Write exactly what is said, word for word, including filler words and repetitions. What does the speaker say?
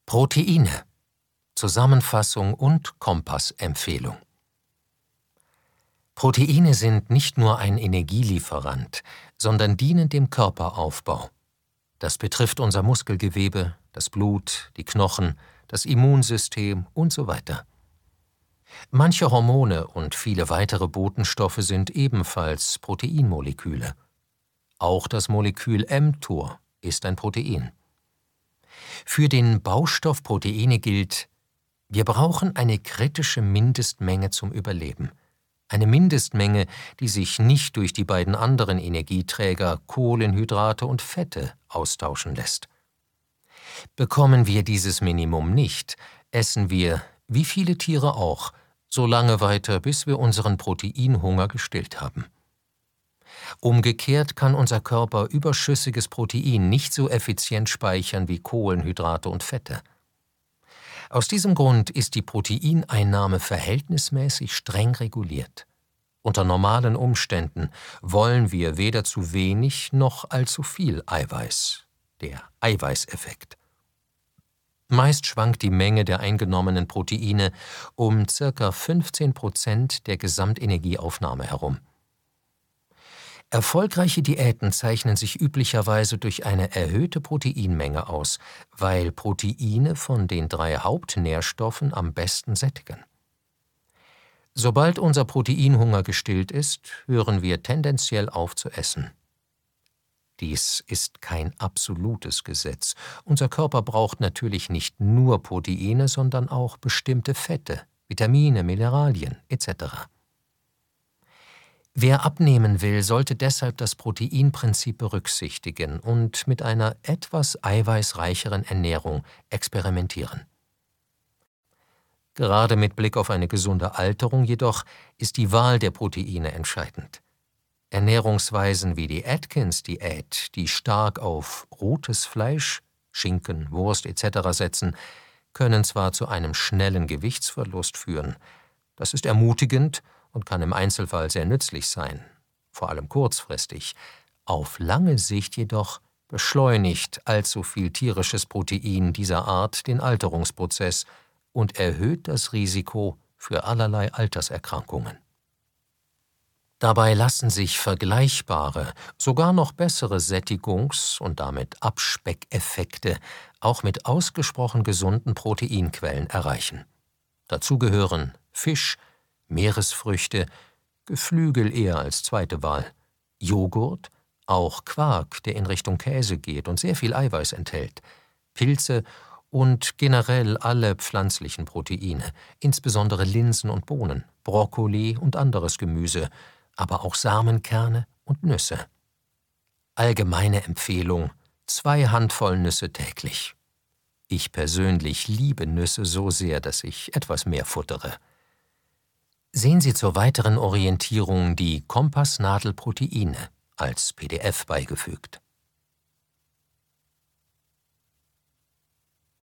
Proteine. Zusammenfassung und Kompassempfehlung. Proteine sind nicht nur ein Energielieferant, sondern dienen dem Körperaufbau. Das betrifft unser Muskelgewebe, das Blut, die Knochen, das Immunsystem und so weiter. Manche Hormone und viele weitere Botenstoffe sind ebenfalls Proteinmoleküle. Auch das Molekül mTOR ist ein Protein. Für den Baustoff Proteine gilt: Wir brauchen eine kritische Mindestmenge zum Überleben. Eine Mindestmenge, die sich nicht durch die beiden anderen Energieträger Kohlenhydrate und Fette austauschen lässt. Bekommen wir dieses Minimum nicht, essen wir, wie viele Tiere auch, so lange weiter, bis wir unseren Proteinhunger gestillt haben. Umgekehrt kann unser Körper überschüssiges Protein nicht so effizient speichern wie Kohlenhydrate und Fette. Aus diesem Grund ist die Proteineinnahme verhältnismäßig streng reguliert. Unter normalen Umständen wollen wir weder zu wenig noch allzu viel Eiweiß, der Eiweißeffekt. Meist schwankt die Menge der eingenommenen Proteine um ca. fünfzehn Prozent der Gesamtenergieaufnahme herum. Erfolgreiche Diäten zeichnen sich üblicherweise durch eine erhöhte Proteinmenge aus, weil Proteine von den drei Hauptnährstoffen am besten sättigen. Sobald unser Proteinhunger gestillt ist, hören wir tendenziell auf zu essen. Dies ist kein absolutes Gesetz. Unser Körper braucht natürlich nicht nur Proteine, sondern auch bestimmte Fette, Vitamine, Mineralien et cetera. Wer abnehmen will, sollte deshalb das Proteinprinzip berücksichtigen und mit einer etwas eiweißreicheren Ernährung experimentieren. Gerade mit Blick auf eine gesunde Alterung jedoch ist die Wahl der Proteine entscheidend. Ernährungsweisen wie die Atkins-Diät, die stark auf rotes Fleisch, Schinken, Wurst et cetera setzen, können zwar zu einem schnellen Gewichtsverlust führen. Das ist ermutigend und kann im Einzelfall sehr nützlich sein, vor allem kurzfristig. Auf lange Sicht jedoch beschleunigt allzu viel tierisches Protein dieser Art den Alterungsprozess und erhöht das Risiko für allerlei Alterserkrankungen. Dabei lassen sich vergleichbare, sogar noch bessere Sättigungs- und damit Abspeckeffekte auch mit ausgesprochen gesunden Proteinquellen erreichen. Dazu gehören Fisch, Meeresfrüchte, Geflügel eher als zweite Wahl, Joghurt, auch Quark, der in Richtung Käse geht und sehr viel Eiweiß enthält, Pilze und generell alle pflanzlichen Proteine, insbesondere Linsen und Bohnen, Brokkoli und anderes Gemüse, aber auch Samenkerne und Nüsse. Allgemeine Empfehlung: zwei Handvoll Nüsse täglich. Ich persönlich liebe Nüsse so sehr, dass ich etwas mehr futtere. Sehen Sie zur weiteren Orientierung die Kompassnadel Proteine als P D F beigefügt.